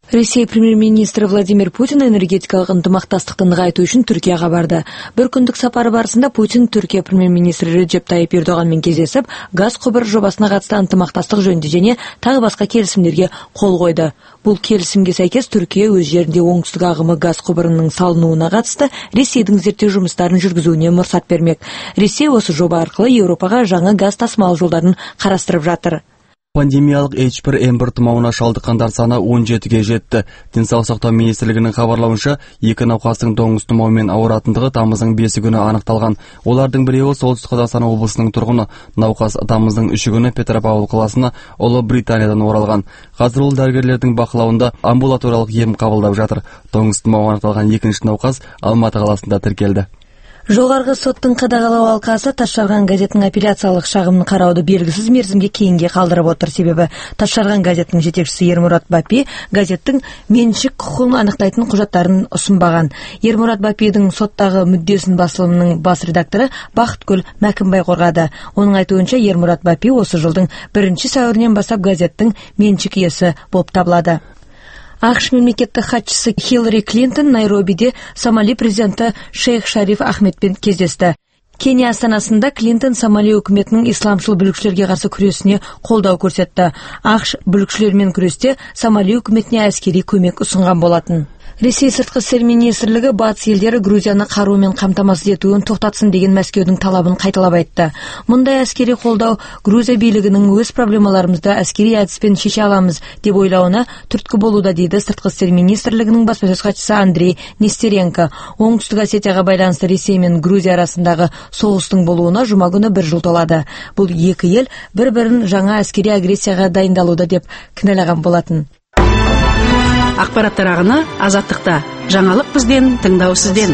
Ресей премьер-министрі Владимир Путин энергетикалық ынтымақтастықты нығайту үшін Түркияға барды. Бір күндік сапары барысында Путин Түркия премьер-министрі Реджеп Тайип Ердоғанмен кездесіп, газ құбыры жобасына қатысты ынтымақтастық жөнінде және тағы басқа келісімдерге қол қойды. Бұл келісімге сәйкес Түркия өз жерінде оңтүстік ағымы газ құбырының салынуына қатысты Ресейдің зерттеу жұмыстарын жүргізуіне мұрсат бермек. Ресей осы жоба арқылы Еуропаға жаңа газ тасымал жолдарын қарастырып жатыр. Пандемиялық H1N1 тұмауына шалдыққандар саны 17-ге жетті. Денсаулық сақтау министрлігінің хабарлауынша, 2 науқастың доңыз тұмауымен ауыратындығы тамыздың 5 күні анықталған. Олардың біреуі Солтүстік Қазақстан облысының тұрғыны. Науқас тамыздың 3 күні Петропавл қаласына Ұлыбританиядан оралған. Қазір ол дәрігерлердің бақылауында амбулаториялық ем қабылдап жатыр. Доңыз тұмауы анықталған екінші науқас Алматы қаласында тіркелді. Жоғарғы соттың қадағалау алқасы Тасжарған газетінің апелляциялық шағымын қарауды белгісіз мерзімге кейінге қалдырып отыр. Себебі Тасжарған газетінің жетекшісі Ермұрат Бапи газеттің меншік құқығын анықтайтын құжаттарын ұсынбаған. Ермұрат Бапидің соттағы мүддесін басылымының бас редакторы Бақытгүл Мәкімбай қорғады. Оның айтуынша Ермұрат Бапи осы жылдың 1 сәуірінен бастап газеттің меншік иесі болып табылады. ақш мемлекеттік хатшысы Хиллари Клинтон Найробиде Сомали президенті Шейх Шариф Ахмедпен кездесті. Кения астанасында Клинтон Сомали үкіметінің исламшыл бүлікшілерге қарсы күресіне қолдау көрсетті. ақш бүлікшілермен күресте Сомали үкіметіне әскери көмек ұсынған болатын. Ресей сыртқы істер министрлігі батыс елдері Грузияны қарумен қамтамасыз етуін тоқтатсын деген Мәскеудің талабын қайталап айтты. Мұндай әскери қолдау Грузия билігінің өз проблемаларымызды әскери әдіспен шеше аламыз деп ойлауына түрткі болуда дейді сыртқы істер министрлігінің баспасөз хатшысы Андрей Нестеренко. Оңтүстік Осетияға байланысты Ресей мен Грузия арасындағы соғыстың болуына жұма күні 1 жыл толады. Бұл екі ел бір-бірін жаңа әскери агрессияға дайындалуда деп кінәлаған болатын. Ақпараттар ағыны Азаттықта. Жаңалық бізден, тыңдау сізден.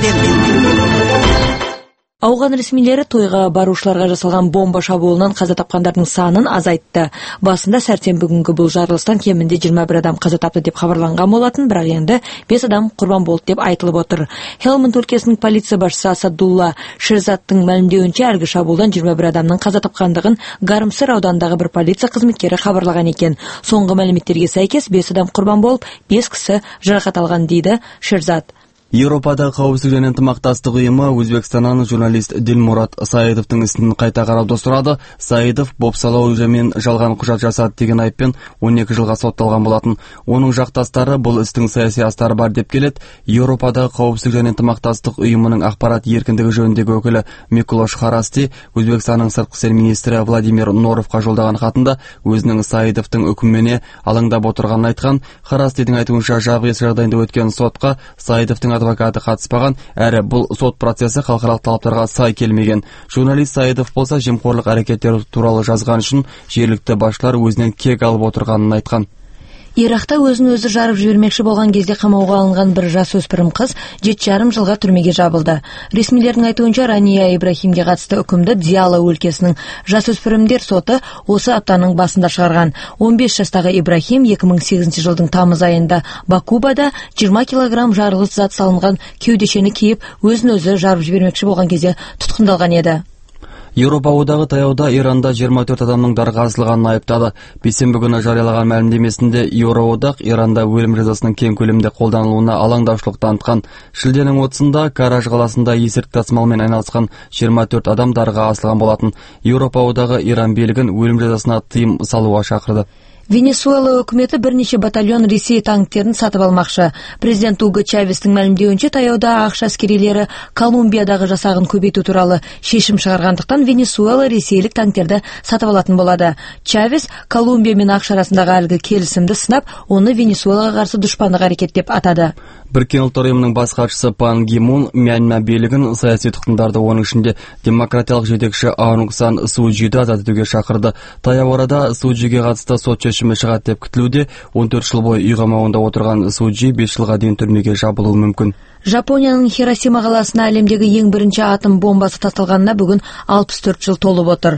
Ауған ресмилері тойға барушыларға жасалған бомба шабуылынан қаза тапқандардың санын азайтты. Басында сәрсенбі күнгі бұл жарылыстан кемінде 21 адам қаза тапты деп хабарланған болатын, бірақ енді 5 адам құрбан болды деп айтылып отыр. Хелманд өлкесінің полиция басшысы Асадулла Шерзаттың мәлімдеуінше әлгі шабуылдан 21 адамның қаза тапқандығын Гармсыр ауданындағы бір полиция қызметкері хабарлаған екен. Соңғы мәліметтерге сәйкес 5 адам құрбан болып, 5 кісі жарақат алған дейді Шерзат. Еуропада қауіпсіздік және ынтымақтастық ұйымы Өзбекстаннан журналист Дилмурат Саидовтың ісін қайта қарауды сұрады. Саидов бопсалау мен жалған құжат жасады деген айыппен 12 жылға сотталған болатын. Оның жақтастары бұл істің саяси астары бар деп келеді. Еуропадағы қауіпсіздік және ынтымақтастық ұйымының ақпарат еркіндігі жөніндегі өкілі Микулош Харасти Өзбекстанның сыртқы істер министрі Владимир Норовқа жолдаған хатында өзінің Саидовтың үкіміне алаңдап отырғанын айтқан. Харастидің айтуынша жағдайы жағдайында өткен сотқа Саидовтың адвокаты қатыспаған, әрі бұл сот процесі халықаралық талаптарға сай келмеген. Журналист Саидов болса жемқорлық әрекеттері туралы жазған үшін жергілікті басшылар өзінен кек алып отырғанын айтқан. Иракта өзін-өзі жарып жібермекші болған кезде қамауға алынған бір жасөспірім қыз 7,5 жылға түрмеге жабылды. Ресмилердің айтуынша Рания Ибрахимге қатысты үкімді Диала өлкесінің жасөспірімдер соты осы аптаның басында шығарған. 15 жастағы Ибрахим 2008 жылдың тамыз айында Бакубада 20 килограмм жарылғыш зат салынған кеудешені киіп өзін-өзі жарып жібермекші болған кезде тұтқындалған еді. Еуропа одағы таяуда Иранда 24 адамның дарға асылғанын айыптады. Бейсенбі күні жариялаған мәлімдемесінде Еуроодақ Иранда өлім жазасының кең көлемде қолданылуына алаңдаушылық танытқан. Шілденің 30-ында Караж қаласында есірткі тасымалмен айналысқан 24 адам дарға асылған болатын. Еуропа одағы Иран билігін өлім жазасына тыйым салуға шақырды. Венесуэла үкіметі бірнеше батальон Ресей танктерін сатып алмақшы. Президент Уго Чавестің мәлімдеуінше таяуда ақш әскерилері Колумбиядағы жасағын көбейту туралы шешім шығарғандықтан Венесуэла ресейлік танктерді сатып алатын болады. Чавес Колумбия мен ақш арасындағы әлгі келісімді сынап, оны Венесуэлаға қарсы дұшпандық әрекет деп атады. Біріккен ұлттар ұйымының бас хатшысы Пан Ги Мун Мьянма билігін саяси тұтқындарды, оның ішінде демократиялық жетекші Аунг Сан Су Чжиді азат етуге шақырды. Таяу арада Су Чжиге қатысты сот шешімі шығады деп күтілуде. 14 жыл бойы үй қамауында отырған Су Чжи 5 жылға дейін түрмеге жабылуы мүмкін. Жапонияның Хиросима қаласына әлемдегі ең бірінші атом бомбасы тасталғанына бүгін 64 жыл толып отыр.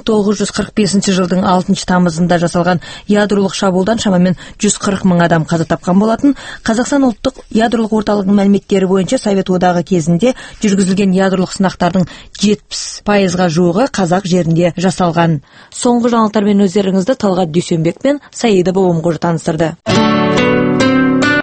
1945 жылдың 6 тамызында жасалған ядролық шабуылдан шамамен 140 мың адам қаза тапқан болатын. Қазақстан ұлттық ядролық орталығының мәліметтері бойынша Совет одағы кезінде жүргізілген ядролық сынақтардың 70%-ға жуығы қазақ жерінде жасалған. Соңғы жаңалықтармен өздеріңізді Талғат Дүйсенбек пен Саида Бабамқожа таныстырды.